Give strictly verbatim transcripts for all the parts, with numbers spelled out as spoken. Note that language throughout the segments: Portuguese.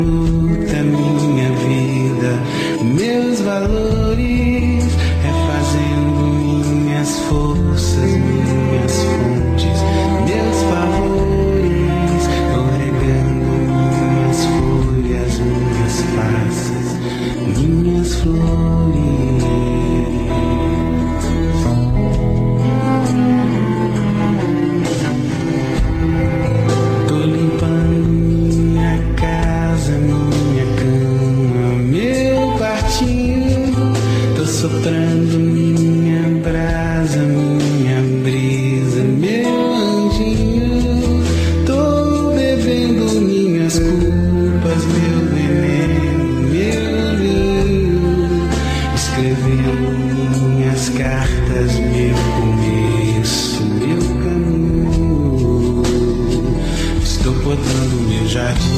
Da minha vida, meus valores, refazendo minhas forças, minhas fontes, meus favores, corregando minhas folhas, minhas faces, minhas flores. Tô limpando minha casa, minha cama, meu quartinho. Tô soprando minha brasa, minha brisa, meu anjinho. Tô bebendo minhas culpas, meu veneno, meu vinho. Escrevendo minhas cartas, meu começo, meu caminho. Estou podando meu jardim.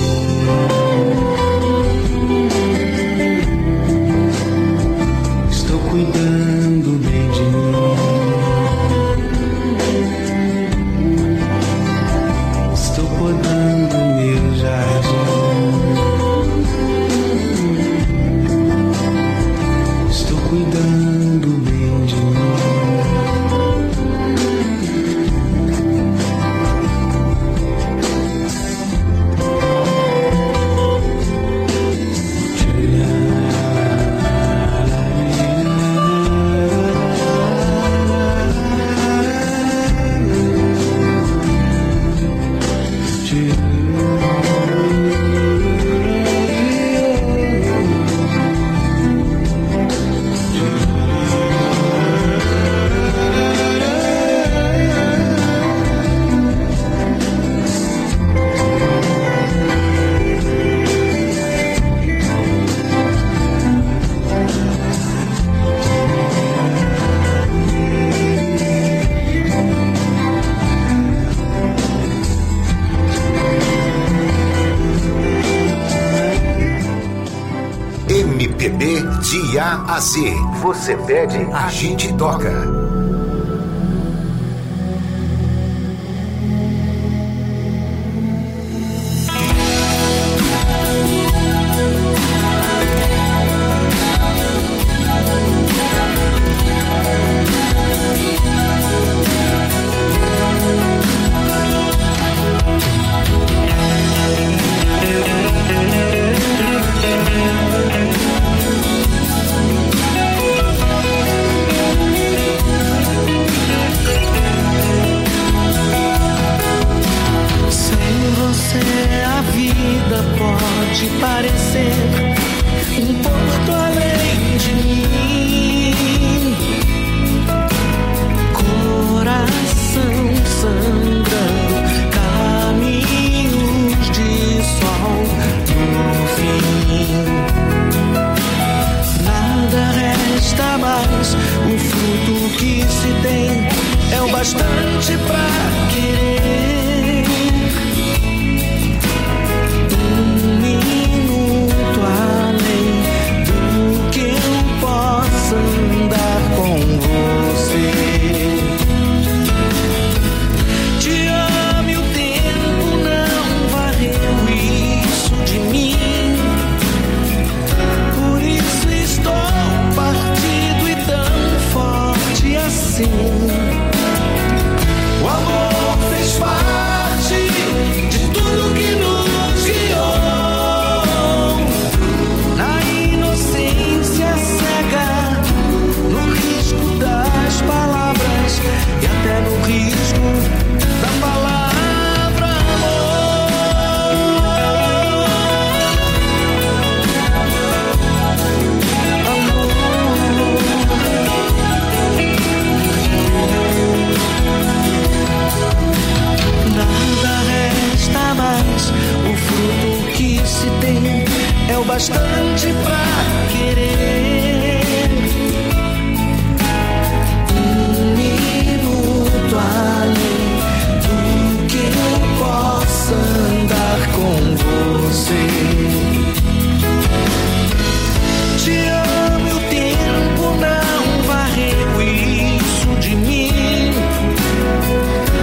Estou cuidando bem de mim. Estou podando meu jardim. Estou cuidando bem de mim. M P B de A a Z. Você pede, a gente toca.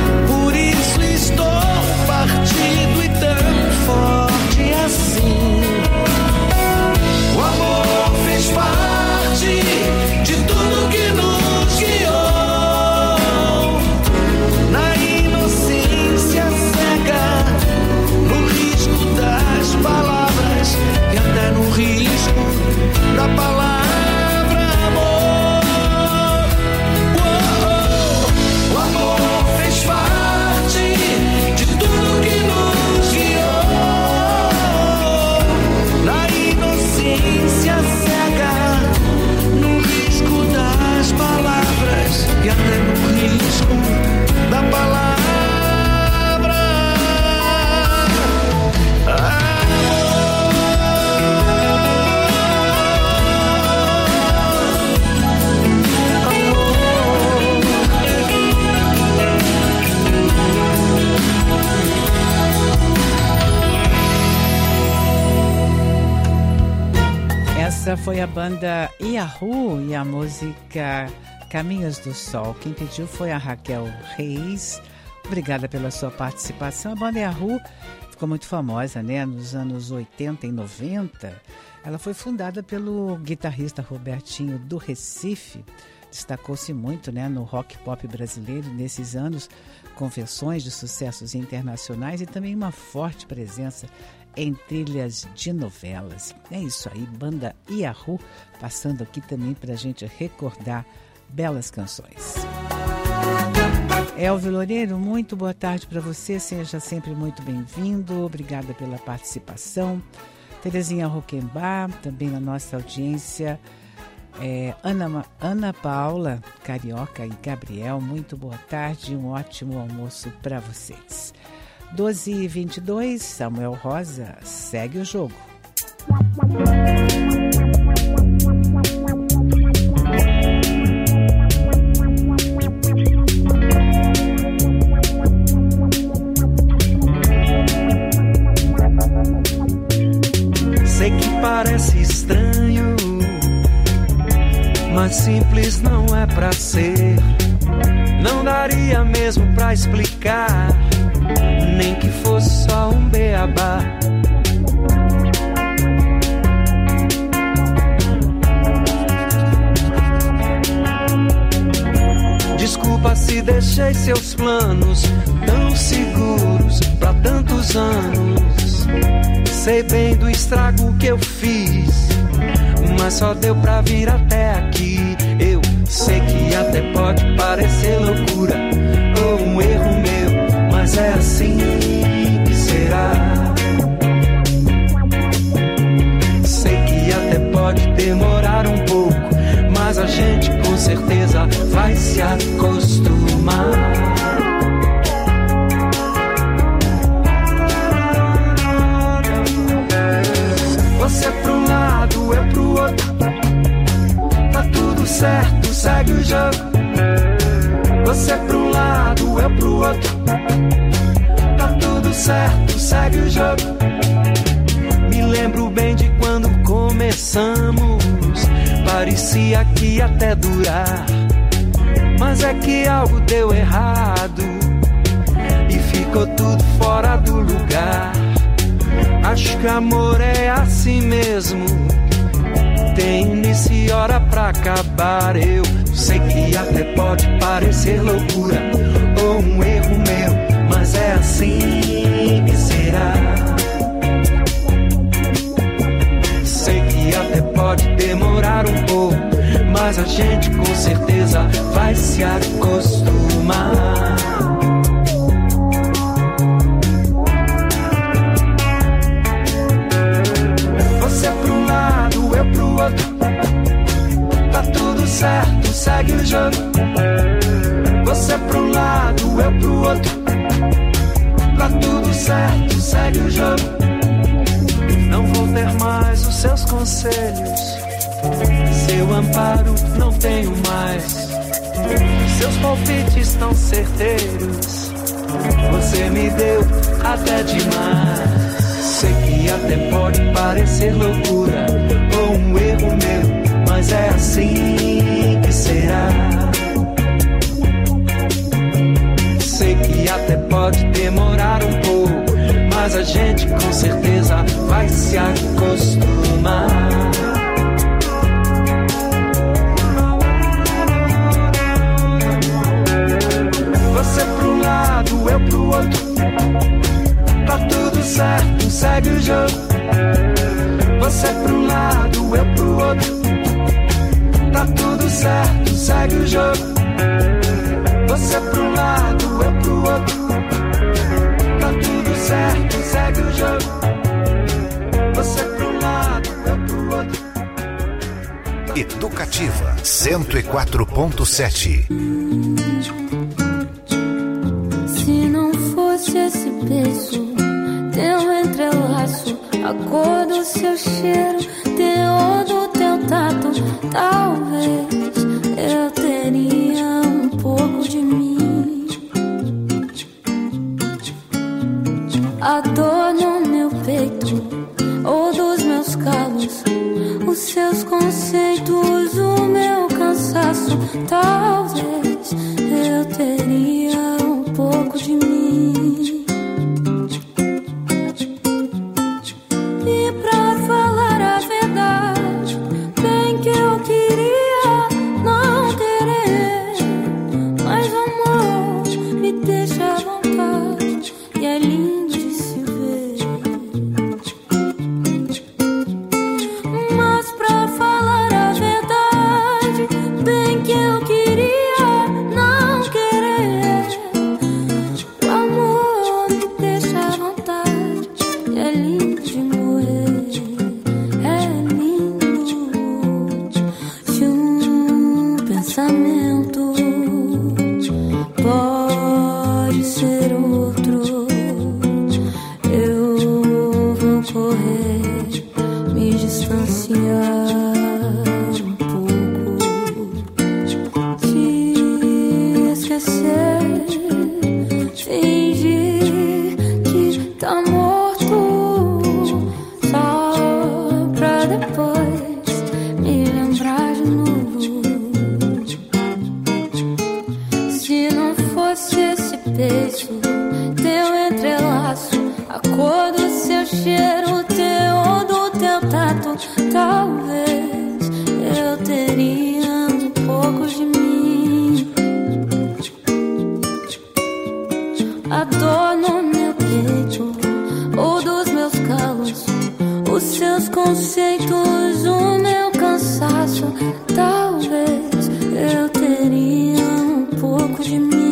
Por isso estou partido e tão forte assim. Essa foi a banda Yahoo e a música Caminhos do Sol. Quem pediu foi a Raquel Reis. Obrigada pela sua participação. A banda Yahoo ficou muito famosa, né, nos anos oitenta e noventa. Ela foi fundada pelo guitarrista Robertinho do Recife. Destacou-se muito, né, no rock pop brasileiro nesses anos, com versões de sucessos internacionais e também uma forte presença em trilhas de novelas. É isso aí, banda Yahoo, passando aqui também para a gente recordar belas canções. Elvio Loureiro, muito boa tarde para você, seja sempre muito bem-vindo, obrigada pela participação. Terezinha Roquembar, também na nossa audiência, é, Ana, Ana Paula, Carioca e Gabriel, muito boa tarde, um ótimo almoço para vocês. doze e vinte e dois, Samuel Rosa, segue o jogo. Sei que parece estranho, mas simples não é pra ser. Não daria mesmo pra explicar, nem que fosse só um beabá. Desculpa se deixei seus planos tão seguros pra tantos anos. Sei bem do estrago que eu fiz, mas só deu pra vir até aqui. Eu sei que até pode parecer loucura ou um erro meu, mas é assim que será. Sei que até pode demorar um pouco, mas a gente com certeza vai se acostumar. Você pro um lado, eu pro outro, tá tudo certo, segue o jogo. Você pro um lado, eu pro outro, tá tudo certo, segue o jogo. Me lembro bem de quando começamos, parecia que ia até durar, mas é que algo deu errado e ficou tudo fora do lugar. Acho que amor é assim mesmo, tem início e hora pra acabar. Eu sei que até pode parecer loucura ou um erro meu, mas é assim que será. Sei que até pode demorar um pouco, mas a gente com certeza vai se acostumar. Tá tudo certo, segue o jogo. Você pro um lado, eu pro outro, tá tudo certo, segue o jogo. Não vou ter mais os seus conselhos, seu amparo não tenho mais. Seus palpites tão certeiros, você me deu até demais. Sei que até pode parecer loucura ou um erro meu, mas é assim que será. Sei que até pode demorar um pouco, mas a gente com certeza vai se acostumar. Você pro um lado, eu pro outro, tá tudo certo, segue o jogo. Você pro um lado, eu pro outro, tá tudo certo, segue o jogo. Você pro um lado, eu pro outro, tá tudo certo, segue o jogo. Você pro um lado, eu pro outro. Educativa cento e quatro ponto sete. Se não fosse esse beijo, teu entrelaço, a cor do seu cheiro, teor do teu tato, talvez eu teria um pouco de mim. A dor no meu peito, ou dos meus calos, os seus distanciar um pouco, te esquecer, fingir que tá morto, só pra depois me lembrar de novo. Se não fosse esse beijo, teu entrelaço, a cor do seu cheiro, o teor do teu tato, talvez eu teria um pouco de mim. A dor no meu peito, ou dos meus calos, os seus conceitos, o meu cansaço, talvez eu teria um pouco de mim.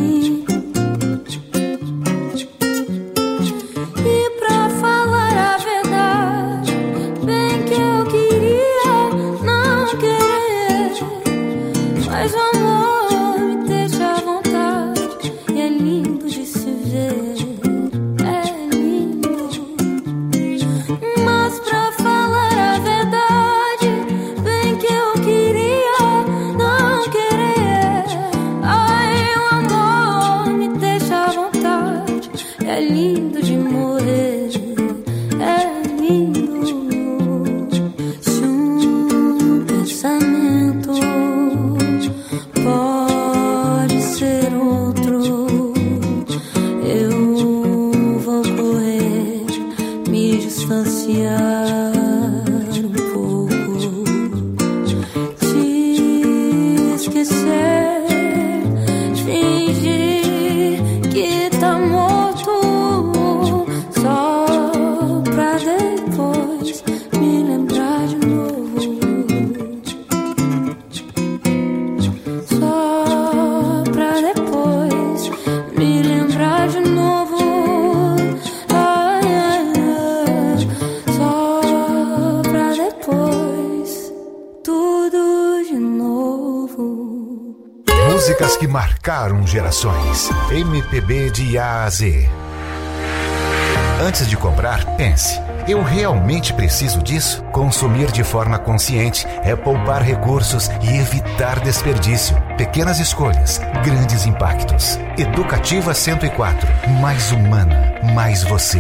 Músicas que marcaram gerações. M P B de A a Z. Antes de comprar, pense: eu realmente preciso disso? Consumir de forma consciente é poupar recursos e evitar desperdício. Pequenas escolhas, grandes impactos. Educativa cento e quatro. Mais humana, mais você.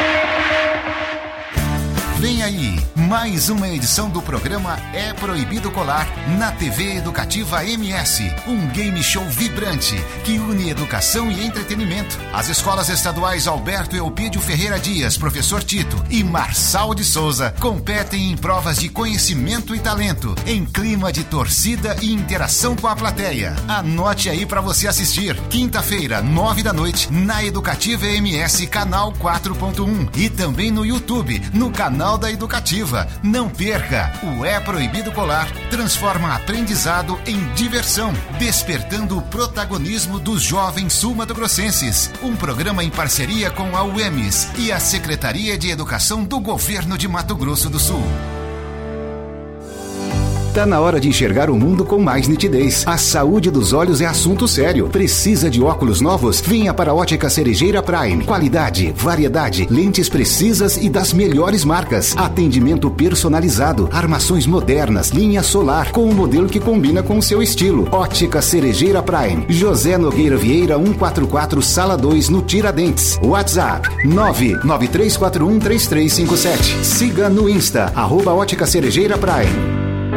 Vem aí, mais uma edição do programa É Proibido Colar, na T V Educativa M S. Um game show vibrante que une educação e entretenimento. As escolas estaduais Alberto Eupídio Ferreira Dias, Professor Tito e Marçal de Souza competem em provas de conhecimento e talento, em clima de torcida e interação com a plateia. Anote aí para você assistir. Quinta-feira, nove da noite, na Educativa M S, canal quatro ponto um. E também no YouTube, no canal da Educativa. Não perca! O É Proibido Colar transforma aprendizado em diversão, despertando o protagonismo dos jovens sul-mato-grossenses. Um programa em parceria com a U E M S e a Secretaria de Educação do Governo de Mato Grosso do Sul. Tá na hora de enxergar o mundo com mais nitidez. A saúde dos olhos é assunto sério. Precisa de óculos novos? Venha para a Ótica Cerejeira Prime. Qualidade, variedade, lentes precisas e das melhores marcas. Atendimento personalizado, armações modernas, linha solar, com um modelo que combina com o seu estilo. Ótica Cerejeira Prime. José Nogueira Vieira, cento e quarenta e quatro, Sala dois, no Tiradentes. WhatsApp nove nove três quatro um três três cinco sete. Siga no Insta, arroba Ótica Cerejeira Prime.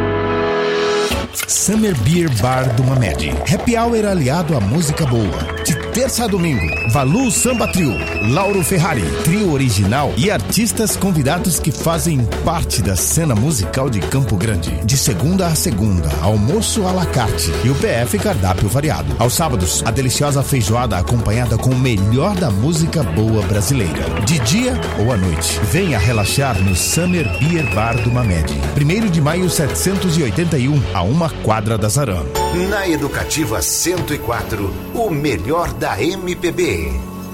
Summer Beer Bar do Mamed. Happy Hour aliado à música boa. De terça a domingo, Valu Samba Trio, Lauro Ferrari, trio original e artistas convidados que fazem parte da cena musical de Campo Grande. De segunda a segunda, almoço à la carte e o P F cardápio variado. Aos sábados, a deliciosa feijoada acompanhada com o melhor da música boa brasileira. De dia ou à noite, venha relaxar no Summer Beer Bar do Mamed. primeiro de maio setecentos e oitenta e um, a uma quadra da Zaran. Na Educativa cento e quatro, o melhor da M P B.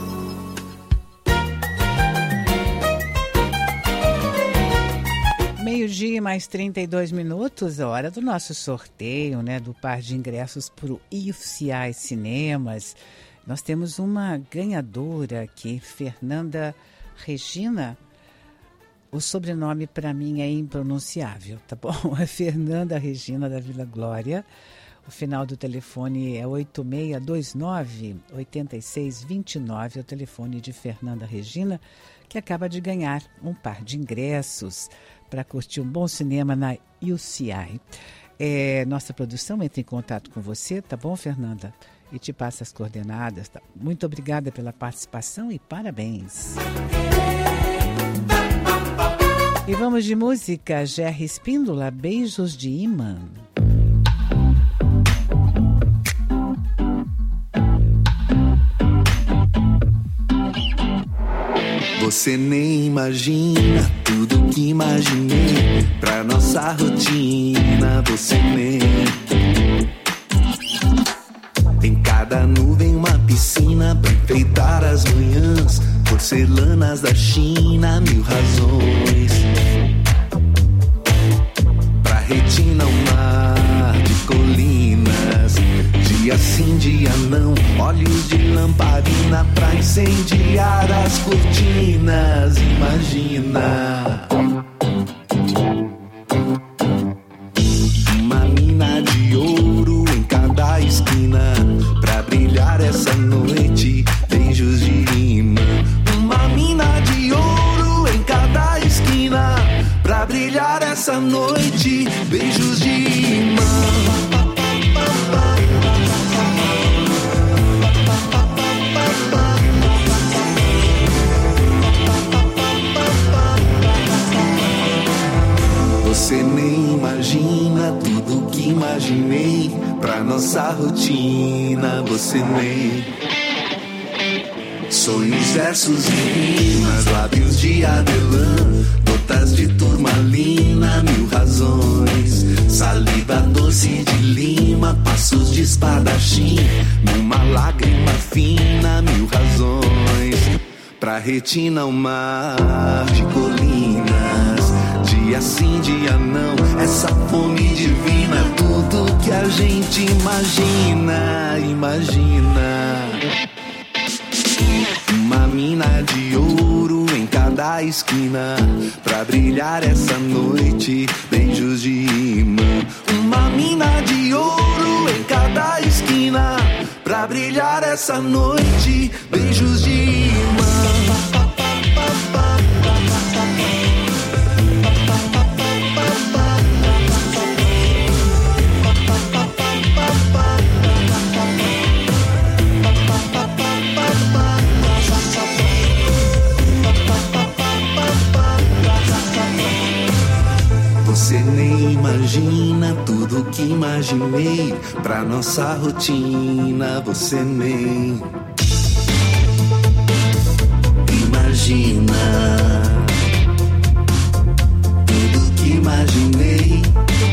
Meio-dia mais trinta e dois minutos, hora do nosso sorteio, né, do par de ingressos para o I F C I Cinemas. Nós temos uma ganhadora aqui, Fernanda Regina. o sobrenome para mim é impronunciável, tá bom? É Fernanda Regina da Vila Glória. O final do telefone é oito seis dois nove, oito seis dois nove, é o telefone de Fernanda Regina, que acaba de ganhar um par de ingressos para curtir um bom cinema na U C I. É, nossa produção entra em contato com você, tá bom, Fernanda? E te passa as coordenadas. Tá? Muito obrigada pela participação e parabéns. E vamos de música. Jerry Espíndola, Beijos de Imã. Você nem imagina tudo que imaginei pra nossa rotina. Você nem. Em cada nuvem uma piscina pra enfeitar as manhãs. Porcelanas da China, mil razões. Pra retina um mar de colinas. Dia sim, dia não, olhos de lamparina pra incendiar as cortinas. Imagina uma mina de ouro em cada esquina pra brilhar essa noite. Beijos de imã. Uma mina de ouro em cada esquina pra brilhar essa noite. Beijos de imã. Você nem imagina tudo que imaginei pra nossa rotina. Você nem. Sonhos, versos e rimas, lábios de avelã, gotas de turmalina, mil razões. Saliva doce de lima, passos de espadachim, numa lágrima fina, mil razões. Pra retina um mar de colinas. Dia sim, dia não, essa fome divina, tudo que a gente imagina, imagina. Uma mina de ouro em cada esquina pra brilhar essa noite. Beijos de imã. Uma mina de ouro em cada esquina pra brilhar essa noite. Beijos de imã. Você nem imagina tudo que imaginei pra nossa rotina. Você nem imagina tudo que imaginei.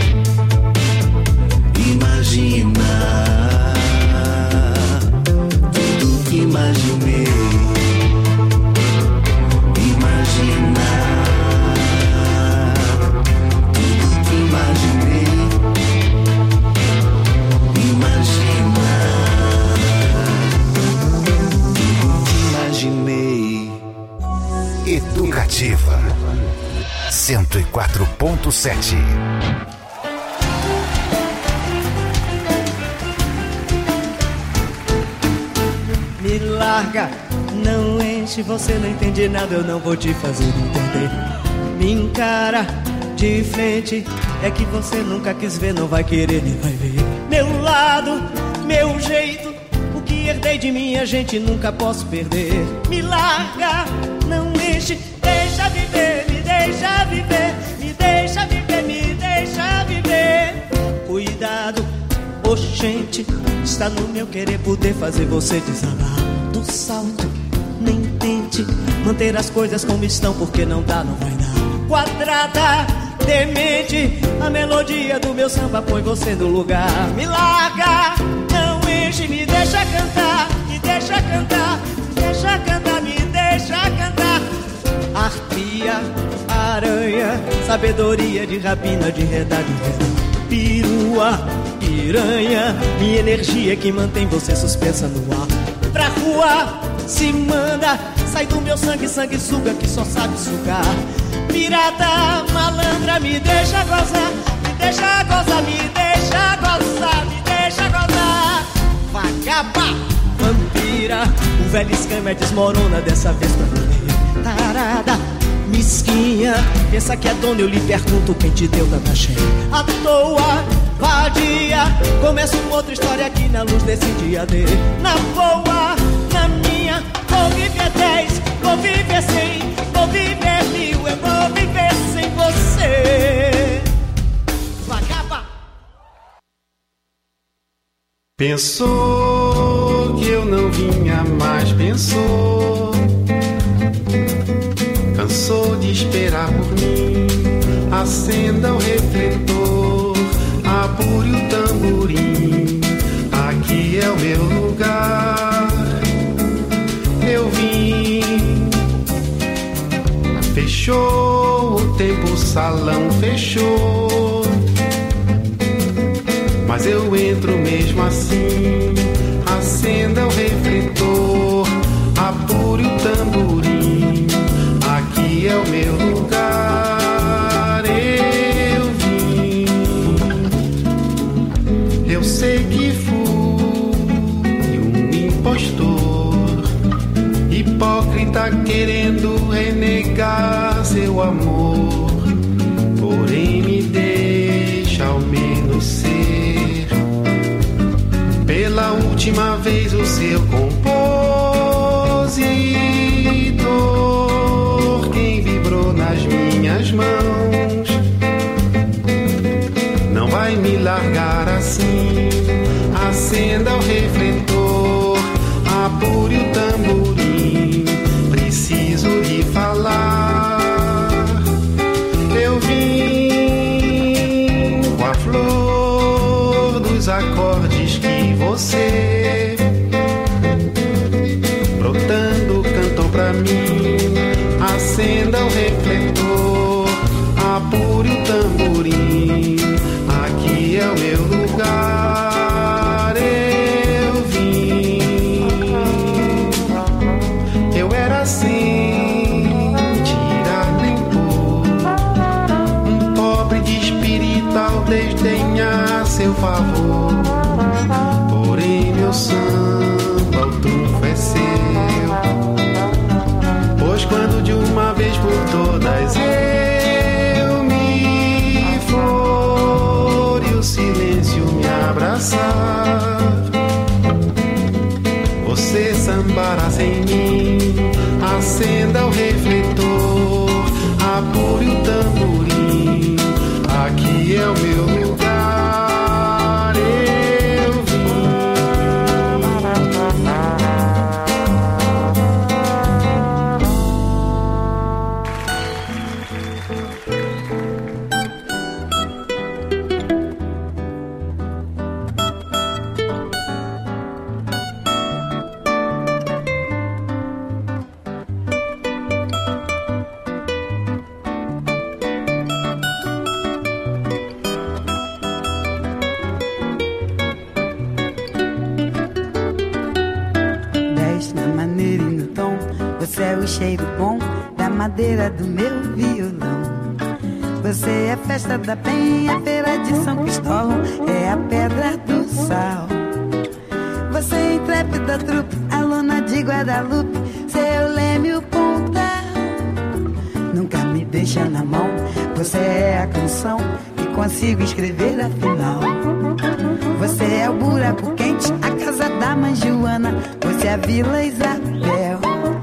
Imagina tudo que imaginei. Imagina Educativa cento e quatro ponto sete. Me larga, não enche, você não entende nada, eu não vou te fazer entender. Me encara de frente, é que você nunca quis ver, não vai querer nem vai ver. Meu lado, meu jeito, o que herdei de mim a gente nunca posso perder. Me larga, não enche, deixa viver, me deixa viver, me deixa viver, me deixa viver. Cuidado, oxente, está no meu querer poder fazer você desabar do salto. Nem tente manter as coisas como estão, porque não dá, não vai dar. Quadrada, demente, a melodia do meu samba põe você no lugar. Me larga, não enche, me deixa cantar, me deixa cantar, me deixa cantar, me deixa cantar. Arpia, aranha, sabedoria de rapina, de redar, de redar. Perua, piranha, minha energia que mantém você suspensa no ar. Pra rua, se manda, sai do meu sangue, sangue suga que só sabe sugar. pirata, malandra, me deixa gozar, me deixa gozar, me deixa gozar, me deixa gozar. Vagaba, vampira, o velho escama desmorona dessa vez pra mim. Tarada, mesquinha, pensa que é dona, eu lhe pergunto quem te deu tanta cheia. À toa, vadia, começa uma outra história aqui na luz desse dia D. Na boa, na minha, vou viver dez, vou viver cem, vou viver mil, eu vou viver sem você. Vagaba. Pensou que eu não vinha mais, pensou, cansou de esperar por mim. Acenda o refletor, apure o tamborim. Aqui é o meu lugar. Eu vim. Fechou o tempo, o salão fechou, mas eu entro mesmo assim. Acenda o refletor, apure o tamborim. Aqui é o meu lugar. Eu vim. Eu sei que fui um impostor, hipócrita querendo renegar seu amor. Porém me deixa ao menos ser pela última vez o seu compositor. Quem vibrou nas minhas mãos não vai me largar assim. Acenda o refletor, apure o tamborim. Preciso lhe falar. Eu vim com a flor dos acordes que você brotando cantou pra mim. Acenda o refletor, apure o tamborim. Aqui é o meu lugar. Eu vim. Eu era assim, tirar nem pôr, um pobre de espírito ao desdenhar seu favor. Porém meu samba, o trunfo é seu, pois quando de uma vez por todas eu me for e o silêncio me abraçar, você sambará sem mim. Acenda o refletor, apure o tamborim. Aqui é o meu lugar. Eu vim. Cheiro bom da madeira do meu violão. Você é festa da penha, feira de São Cristóvão, é a pedra do sal. Você é intrépida trupe, aluna de Guadalupe, seu leme o ponta. Nunca me deixa na mão, você é a canção que consigo escrever afinal. Você é o buraco quente, a casa da mãe Joana, você é a Vila Isabel.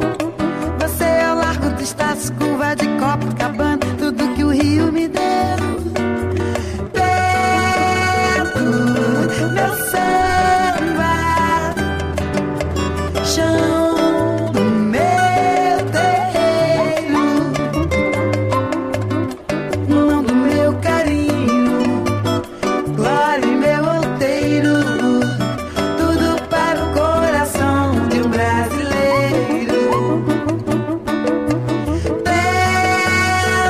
Estácio, curva de Copacabana, tudo que o Rio me deu. Pedro, meu samba, chão do meu terreiro, mão do meu carinho, glória em meu outeiro, tudo para o coração de um brasileiro.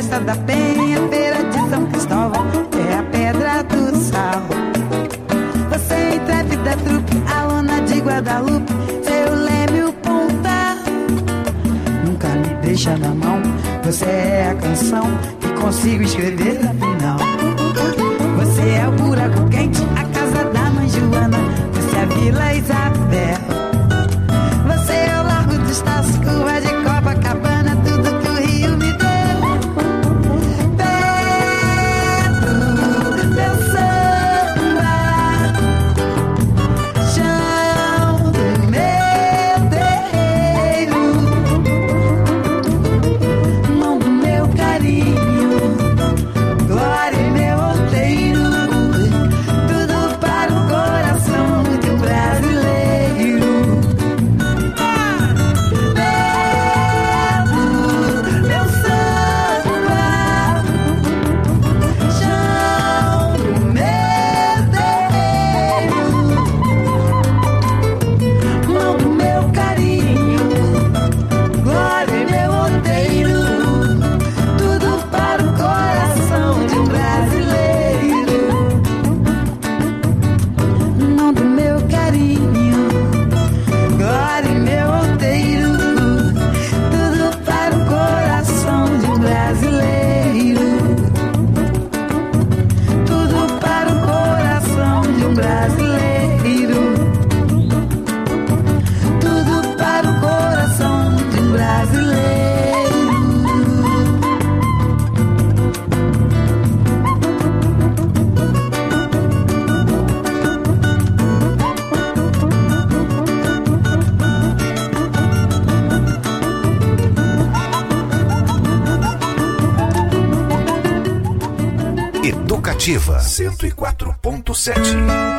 festa da Penha, feira de São Cristóvão, é a pedra do sal. Você é intrépida trupe, aluna de Guadalupe, seu leme o ponta. Nunca me deixa na mão, você é a canção que consigo escrever na final. Você é o buraco quente, a casa da mãe Joana, você é a Vila Isabel. Você é o Largo dos Taços, curva de Copacabana, tudo que o Rio me deu. Pedro, meu samba, chão do meu terreiro, mão do meu carinho, glória e meu outeiro, tudo para o coração de um brasileiro. Meu samba, chão do meu terreiro, mão do meu carinho, glória e meu outeiro, tudo para o coração de um brasileiro. Mão do meu carinho, glória e meu outeiro, tudo para o coração de um brasileiro. Tudo para o coração de um brasileiro. Tudo para o coração de um brasileiro. Educativa cento e quatro ponto sete.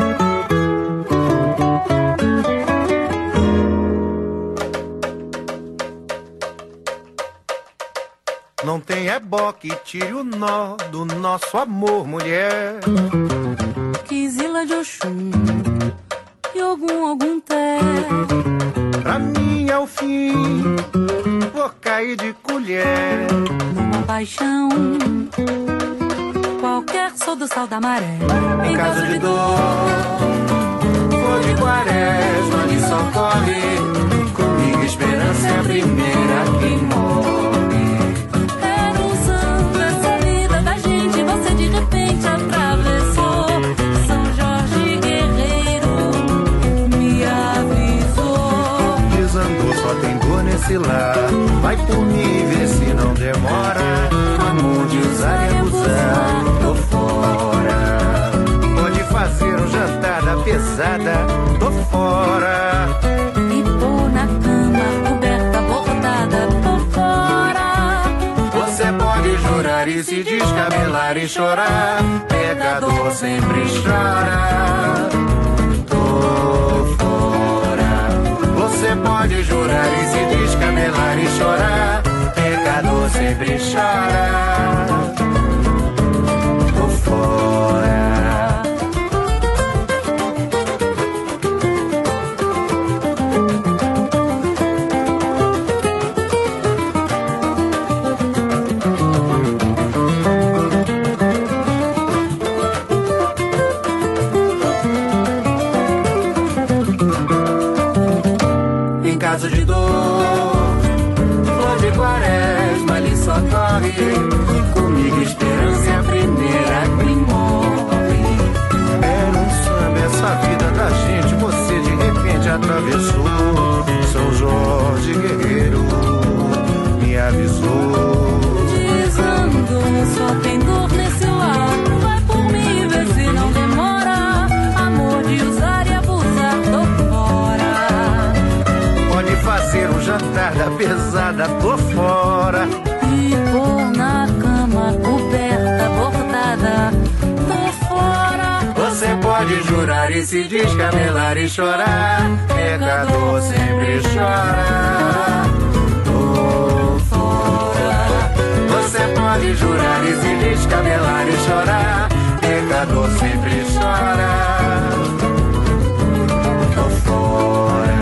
Não tem ebó que tire o nó do nosso amor, mulher. Quisila de Oxum e algum algum té. Pra mim é o fim, vou cair de colher. Numa paixão qualquer, sou do sal da maré. Em caso de dor, vou de quaresma, me socorre. Comigo esperança é a primeira que morre. Era um samba, essa vida da gente, você de repente atravessou. São Jorge Guerreiro me avisou. Desandou, só tem dor nesse lar. Vai por mim, vê se não demora. Amor de usar e abusar, tô fora. Pode fazer um jantar da pesada, tô fora. E pôr na cama, coberta borrotada, tô fora. Você pode jurar e se descabelar e chorar. Pecador sempre chora. Tô fora. Você pode jurar e se descabelar e chorar. Pecador sempre chora. Tô fora. Em caso de dor, flor de quaresma lhe socorre. Comigo esperança é a primeira que morre. Era um samba essa vida da gente, você de repente atravessou. São Jorge Guerreiro me avisou. Desandou, só tem dor nesse lado. Vai por mim, vê se não demora. Amor de usar e abusar, tô fora. Pode fazer um jantar da pesada, tô fora. E pôr na cama, coberta bordada, tô fora. Você pode jurar e se descabelar e chorar. Pecador sempre chora. Tô fora. Você pode jurar e se descabelar e chorar. Pecador sempre chora. Tô fora.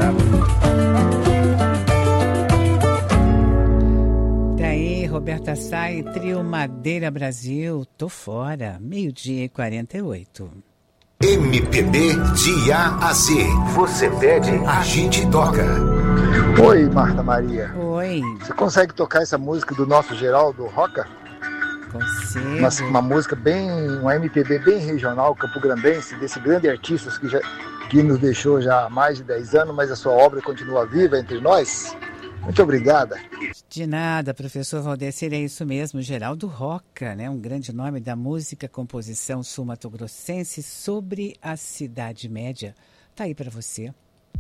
Daí, Roberta Sá Sai Trio Madeira Brasil, tô fora, meio-dia e quarenta e oito. M P B de A a Z. Você pede, a gente toca. Oi, Marta Maria. Oi. Você consegue tocar essa música do nosso Geraldo Roca? Consigo. Uma, uma música bem, uma M P B bem regional, campograndense, desse grande artista que, já, que nos deixou já há mais de dez anos, mas a sua obra continua viva entre nós. Muito obrigada. De nada, professor Valdecir, é isso mesmo, Geraldo Roca, né? Um grande nome da música, composição sul-mato-grossense sobre a Cidade Média. Tá aí para você.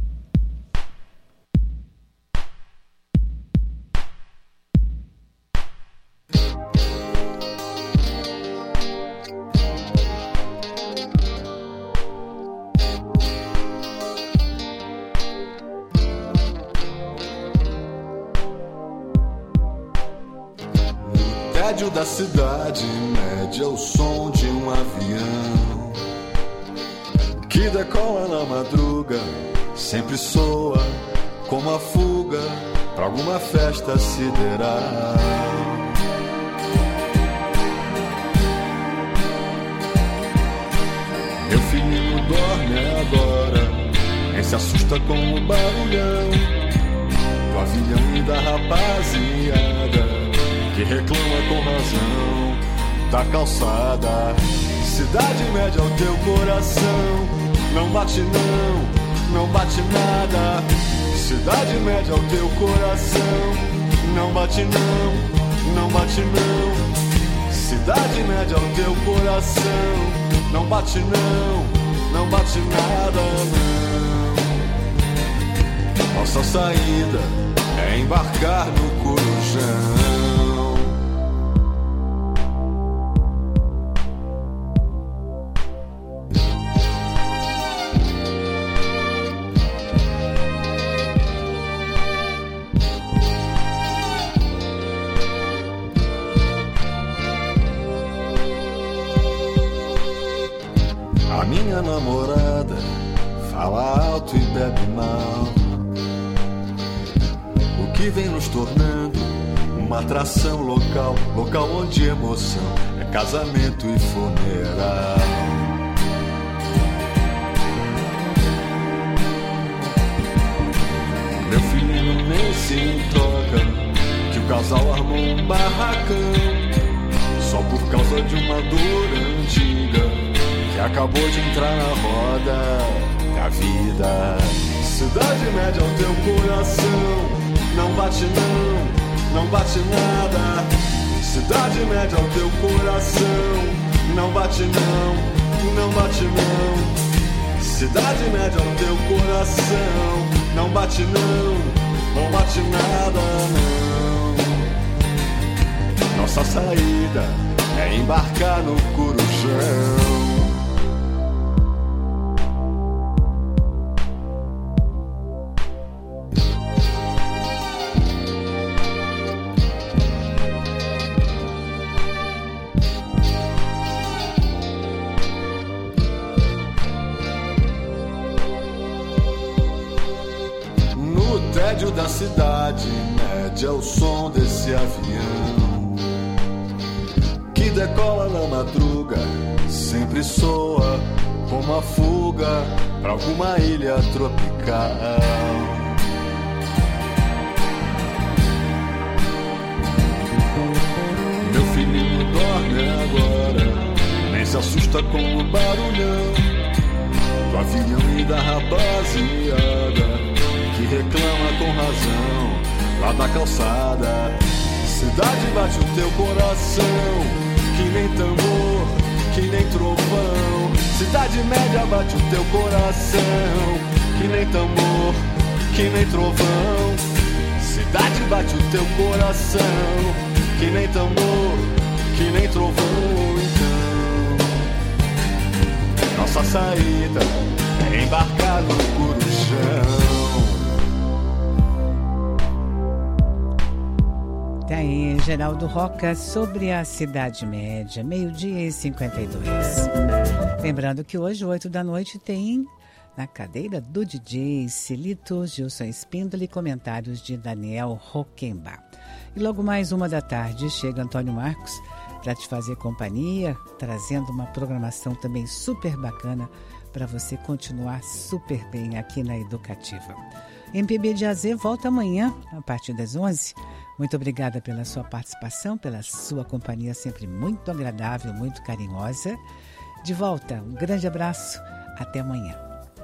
Da cidade média, o som de um avião que decola na madruga, sempre soa como a fuga pra alguma festa sideral. Meu filhinho dorme agora, nem se assusta com o barulhão do avião e da rapaziada que reclama com razão da calçada. Cidade média, o teu coração não bate não, não bate nada. Cidade média, o teu coração não bate não, não bate não. Cidade média, o teu coração não bate não, não bate nada não. Nossa saída é embarcar no Corujão. Minha namorada fala alto e bebe mal, o que vem nos tornando uma atração local, local onde emoção é casamento e funeral. Meu filhinho nem se toca que o casal armou um barracão só por causa de uma dor antiga que acabou de entrar na roda da vida. Cidade média, o teu coração não bate não, não bate nada. Cidade média, o teu coração não bate não, não bate não. Cidade média, o teu coração não bate não, não bate nada não. Nossa saída é embarcar no Corujão. Da cidade média, o som desse avião que decola na madruga, sempre soa como a fuga pra alguma ilha tropical. Meu filhinho dorme agora, nem se assusta com o barulhão do avião e da rapaziada que reclama com razão lá da calçada. Cidade bate o teu coração, que nem tambor, que nem trovão. Cidade média bate o teu coração, que nem tambor, que nem trovão. Cidade bate o teu coração, que nem tambor, que nem trovão. Então, nossa saída é embarcar no Corujão. Tá aí, Geraldo Roca sobre a Cidade Média, meio-dia e cinquenta e dois. Lembrando que hoje, oito da noite, tem na cadeira do D J Celito, Gilson Espíndola e comentários de Daniel Roquemba. E logo mais uma da tarde chega Antônio Marcos para te fazer companhia, trazendo uma programação também super bacana para você continuar super bem aqui na Educativa. M P B de A Z volta amanhã, a partir das onze. Muito obrigada pela sua participação, pela sua companhia sempre muito agradável, muito carinhosa. De volta, um grande abraço, até amanhã.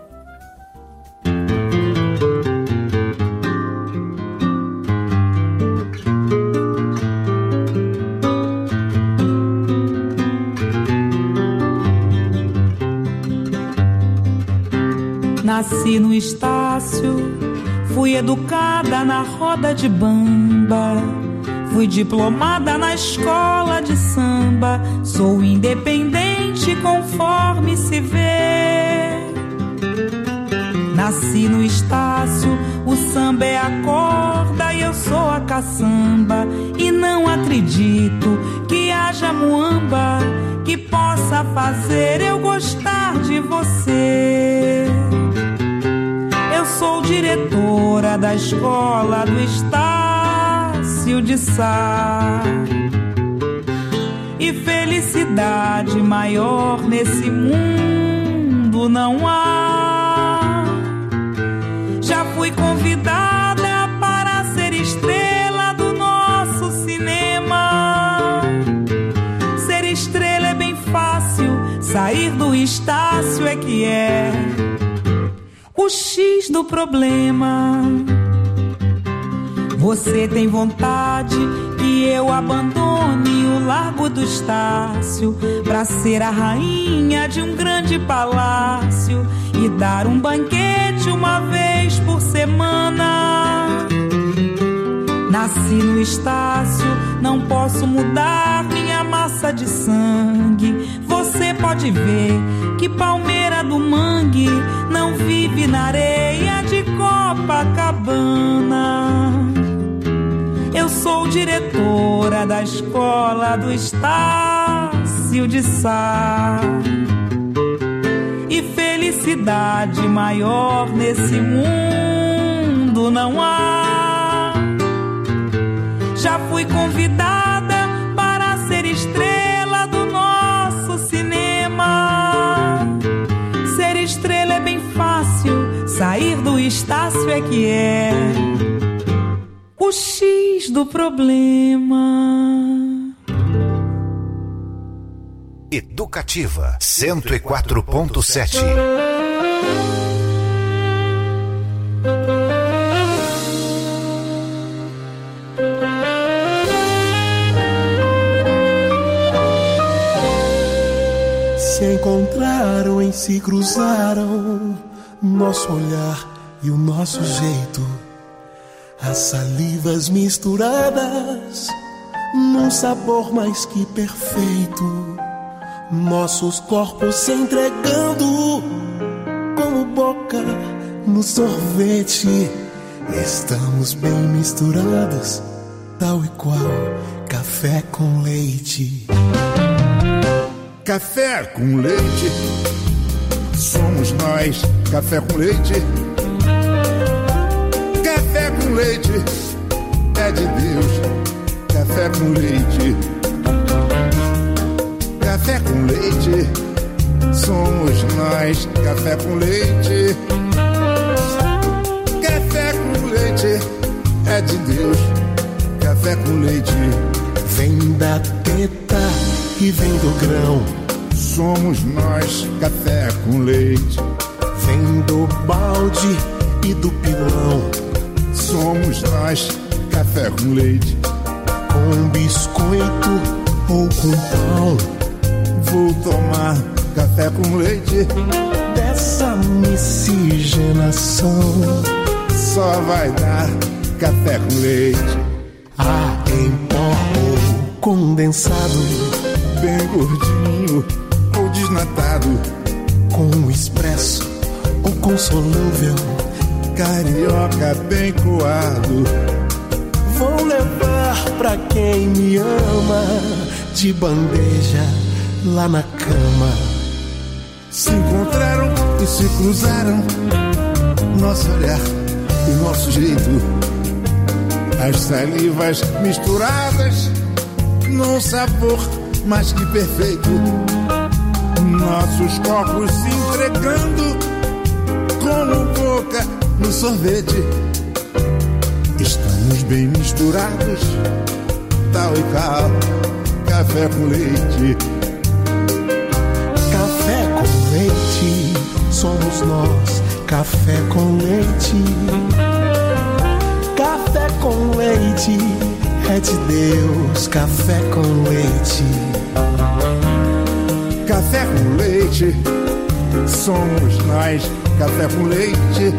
Nasci no Estácio, fui educada na roda de bamba, fui diplomada na escola de samba, sou independente conforme se vê. Nasci no Estácio, o samba é a corda e eu sou a caçamba, e não acredito que haja muamba que possa fazer eu gostar de você. Eu sou diretora da escola do Estácio de Sá, e felicidade maior nesse mundo não há. Já fui convidada para ser estrela do nosso cinema. Ser estrela é bem fácil, sair do Estácio é que é o X do problema. Você tem vontade que eu abandone o Largo do Estácio pra ser a rainha de um grande palácio e dar um banquete uma vez por semana. Nasci no Estácio, não posso mudar minha massa de sangue. Você pode ver que palmeira do mangue não vive na areia de Copacabana. Eu sou diretora da escola do Estácio de Sá, e felicidade maior nesse mundo não há. Já fui convidada para ser estrela do nosso cinema. Ser estrela é bem fácil, sair do Estácio é que é o X do problema. Educativa cento e quatro ponto sete. Se encontraram e se cruzaram, nosso olhar e o nosso jeito, as salivas misturadas num sabor mais que perfeito, nossos corpos se entregando como boca no sorvete. Estamos bem misturados, tal e qual café com leite. Café com leite, somos nós, café com leite. Café com leite, é de Deus, café com leite. Café com leite, somos nós, café com leite. Café com leite, é de Deus, café com leite. Vem da teta e vem do grão, somos nós, café com leite. Vem do balde e do pilão, somos nós, café com leite. Com biscoito ou com pão, vou tomar café com leite. Dessa miscigenação só vai dar café com leite. Ah, em pó ou condensado, bem gordinho ou desnatado, com expresso ou com solúvel, carioca bem coado. Vou levar pra quem me ama, de bandeja lá na cama. Se encontraram e se cruzaram nosso olhar e nosso jeito, as salivas misturadas num sabor mais que perfeito, nossos corpos se entregando como boca no sorvete. Estamos bem misturados, tal e qual café com leite. Café com leite, somos nós, café com leite. Café com leite, é de Deus, café com leite. Café com leite, somos nós, café com leite.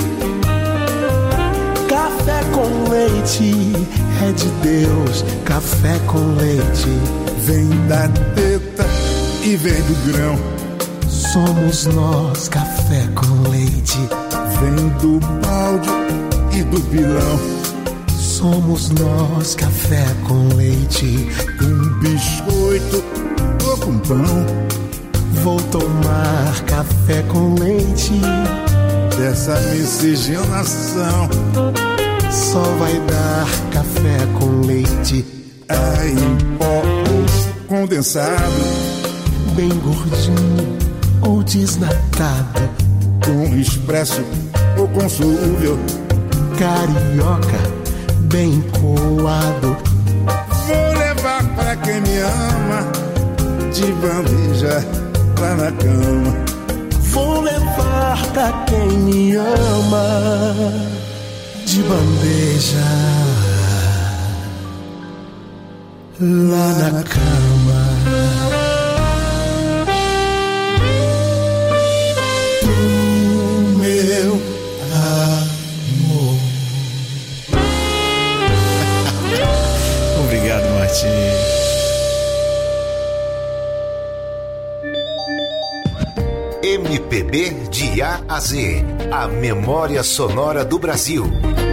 Café com leite, é de Deus, café com leite. Vem da teta e vem do grão, somos nós, café com leite. Vem do balde e do pilão, somos nós, café com leite. Um biscoito ou com pão, vou tomar café com leite. Dessa miscigenação só vai dar café com leite. Ah, em pó ou condensado, bem gordinho ou desnatado, com expresso ou com solúvel, carioca, bem coado. Vou levar pra quem me ama, de bandeja lá na cama. Vou levar pra quem me ama, de bandeja lá na cama. O meu amor. Obrigado, Martim. M P B de A a Z, a memória sonora do Brasil.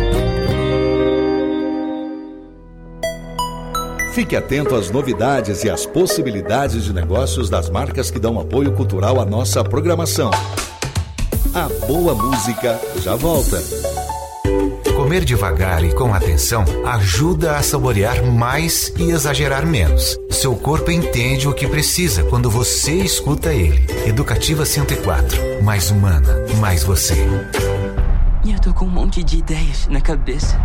Fique atento às novidades e às possibilidades de negócios das marcas que dão apoio cultural à nossa programação. A boa música já volta. Comer devagar e com atenção ajuda a saborear mais e exagerar menos. Seu corpo entende o que precisa quando você escuta ele. Educativa cento e quatro. Mais humana, mais você. Eu tô com um monte de ideias na cabeça.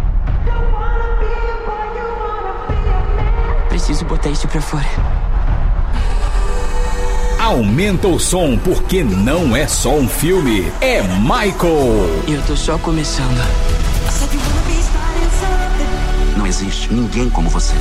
Preciso botar isso pra fora. Aumenta o som, porque não é só um filme, é Michael. Eu tô só começando. Não existe ninguém como você.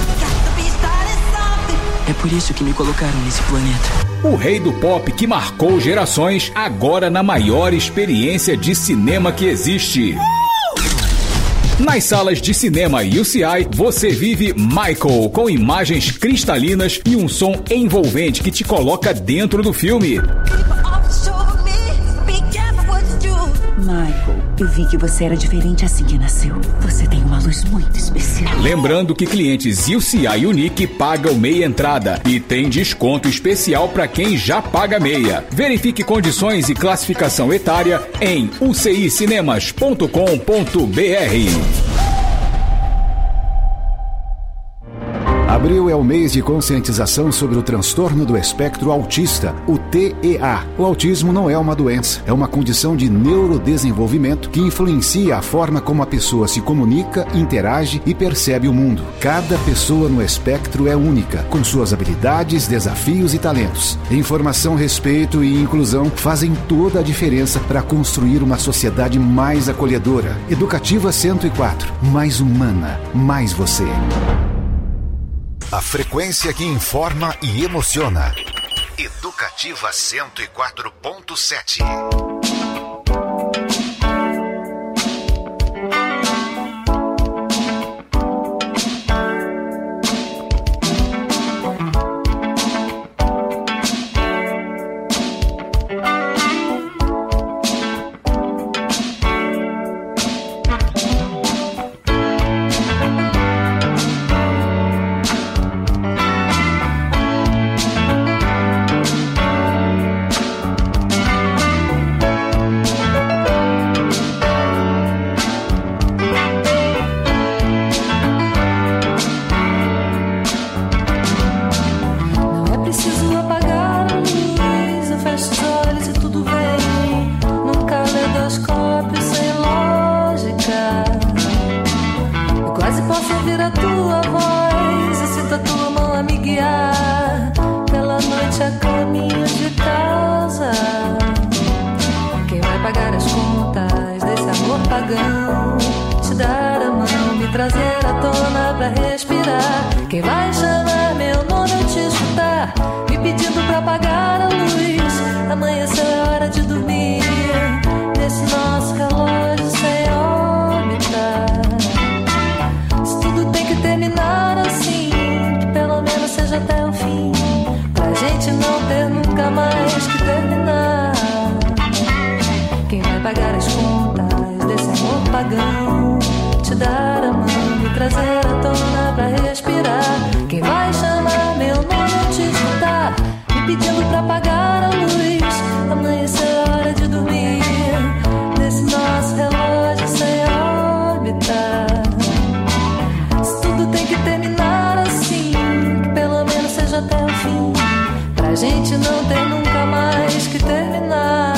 É por isso que me colocaram nesse planeta. O rei do pop que marcou gerações, agora na maior experiência de cinema que existe. Nas salas de cinema U C I, você vive Michael, com imagens cristalinas e um som envolvente que te coloca dentro do filme. Michael, eu vi que você era diferente assim que nasceu. Você tem uma luz muito especial. Lembrando que clientes U C I Unique pagam meia entrada e tem desconto especial para quem já paga meia. Verifique condições e classificação etária em u c i cinemas ponto com ponto b r. Abril é o mês de conscientização sobre o transtorno do espectro autista, o T E A. O autismo não é uma doença, é uma condição de neurodesenvolvimento que influencia a forma como a pessoa se comunica, interage e percebe o mundo. Cada pessoa no espectro é única, com suas habilidades, desafios e talentos. Informação, respeito e inclusão fazem toda a diferença para construir uma sociedade mais acolhedora. Educativa cento e quatro, mais humana, mais você. A frequência que informa e emociona. Educativa cento e quatro ponto sete. pagão, te dar a mão, me trazer à tona pra respirar. Quem vai chamar meu nome eu te escutar, me pedindo pra apagar a luz. Amanheceu, é hora de dormir, nesse nosso relógio sem órbita. Se tudo tem que terminar assim, que pelo menos seja até o fim, pra gente não ter nunca mais que terminar. Quem vai pagar as contas desse amor pagão, te dar a mão, me trazer à tona pra respirar. Quem vai chamar meu nome eu te escutar, me pedindo pra apagar a luz. Amanheceu, é hora de dormir, nesse nosso relógio sem órbita. Se tudo tem que terminar assim, que pelo menos seja até o fim, pra gente não ter nunca mais que terminar.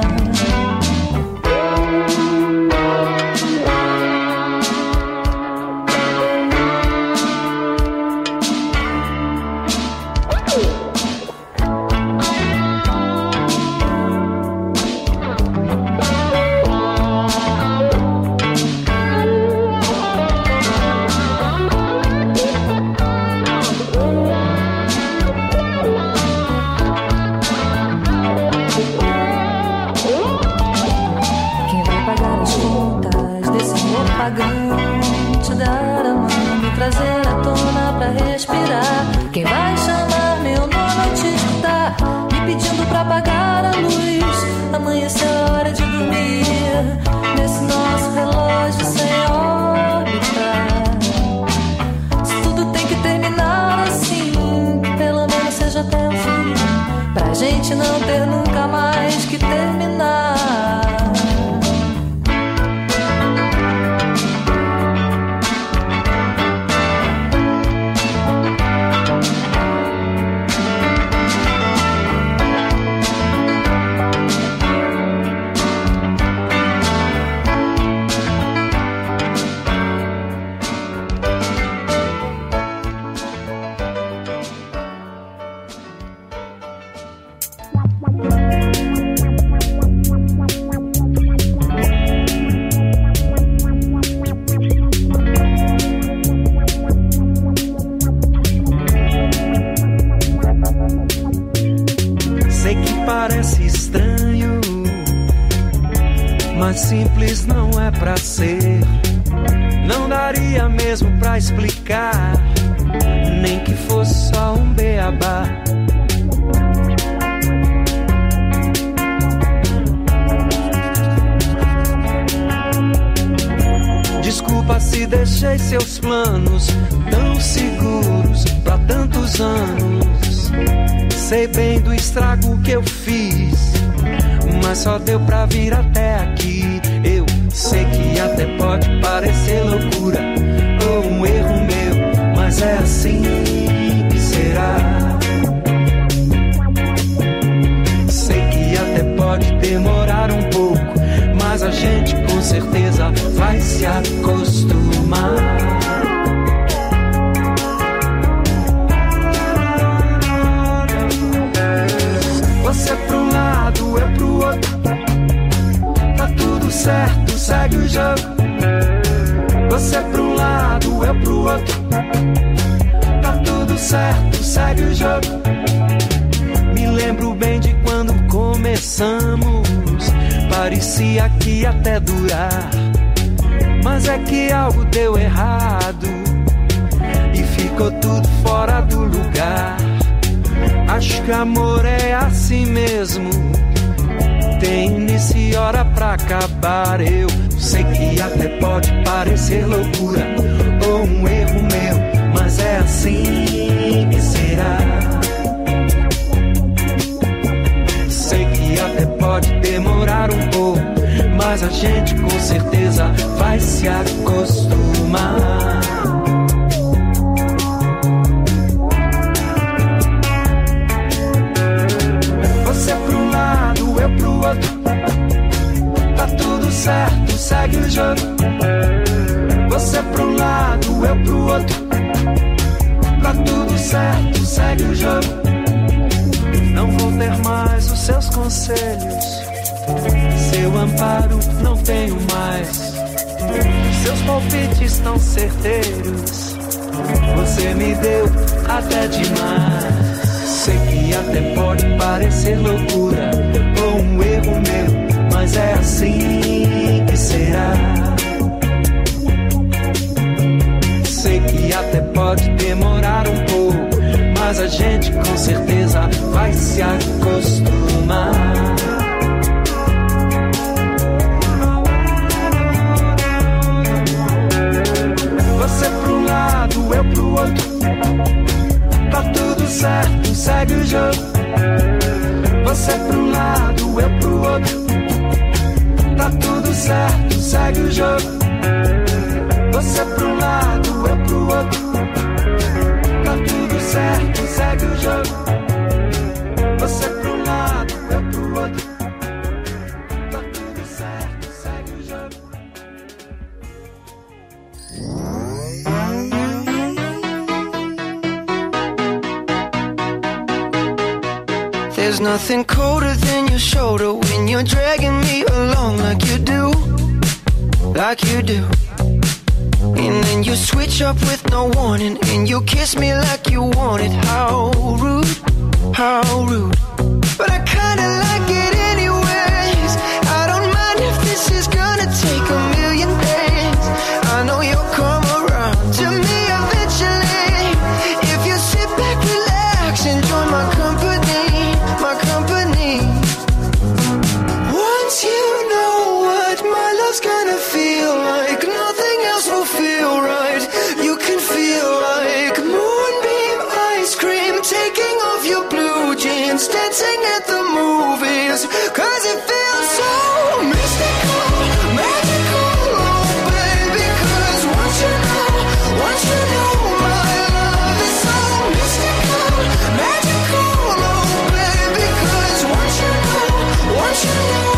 Te dar a mão, me trazer à tona pra respirar. Quem vai chamar meu nome eu te escutar, me pedindo pra apagar a luz. Amanheceu, é hora de dormir, nesse nosso relógio sem órbita. Se tudo tem que terminar assim, que pelo menos seja até o fim, pra gente não ter nunca mais que terminar. Simples não é pra ser, não daria mesmo pra explicar, nem que fosse só um beabá. Desculpa se deixei seus planos tão seguros pra tantos anos. Sei bem do estrago que eu fiz, mas só deu pra vir até aqui. Eu sei que até pode parecer loucura ou um erro meu, mas é assim que será. Sei que até pode demorar um pouco, mas a gente com certeza vai se acostumar. Você pro um lado, eu pro outro, tá tudo certo, segue o jogo. Você pro um lado, eu pro outro, tá tudo certo, segue o jogo. Me lembro bem de quando começamos, parecia que ia até durar, mas é que algo deu errado e ficou tudo fora do lugar. Acho que amor é assim mesmo, tem início e hora pra acabar. Eu sei que até pode parecer loucura ou um erro meu, mas é assim que será. Sei que até pode demorar um pouco, mas a gente com certeza vai se acostumar. Eu pro outro, tá tudo certo, segue o jogo. Você pro um lado, eu pro outro, tá tudo certo, segue o jogo. Não vou ter mais os seus conselhos, seu amparo não tenho mais. seus palpites tão certeiros. Você me deu até demais. Sei que até pode parecer loucura ou um erro meu, mas é assim que será. Sei que até pode demorar um pouco, mas a gente com certeza vai se acostumar. Você pro lado, eu pro outro. Tá tudo certo, segue o jogo. Você pro lado, eu pro outro. Tá tudo certo, segue o jogo. Você pro lado, eu pro outro. Tá tudo certo, segue o jogo. Você pro lado, eu pro outro. Tá tudo certo, segue o jogo. There's nothing colder than your shoulder when you're dragging me along like you do, like you do. And then you switch up with no warning, and you kiss me like you want it. How rude, how rude. But I kinda like it anyways. I don't mind if this is gonna take a million days. I know you'll come around to me eventually. If you sit back, relax, enjoy my company, my company. Once you know what my love's gonna feel like, nothing else will feel right. You can feel like moonbeam ice cream, taking off your blue jeans, dancing at the movies, cause it feels so mystical, magical, oh baby, cause once you know, once you know my love is so mystical, magical, oh baby, cause once you know, once you know.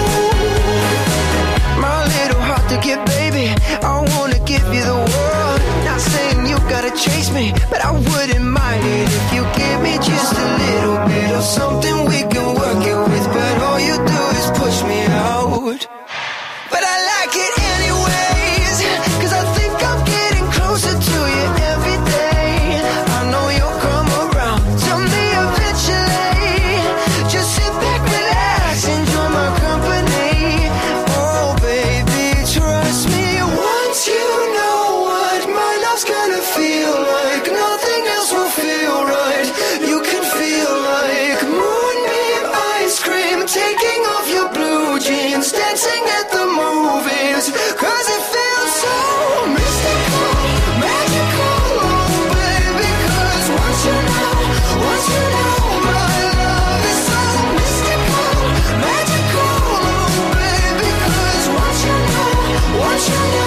My little heart to get, baby, I wanna give you the world. Not saying you gotta chase me, but I wouldn't mind it if you give me just a little bit of something we can work it with. But all you do is push me out. But I like it anyways, cause I think I'm getting closer to you every day. I know you'll come around to me eventually. Just sit back, relax, enjoy my company. Oh baby, trust me. Once you know what my love's gonna feel like, nothing else will feel right. You can feel like moonbeam ice cream, taking off your blue jeans, dancing at the movies, cause it feels so mystical, magical, oh baby, cause once you know, once you know my love is so mystical, magical, oh baby, cause once you know, once you know.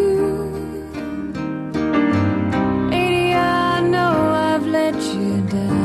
Let you down.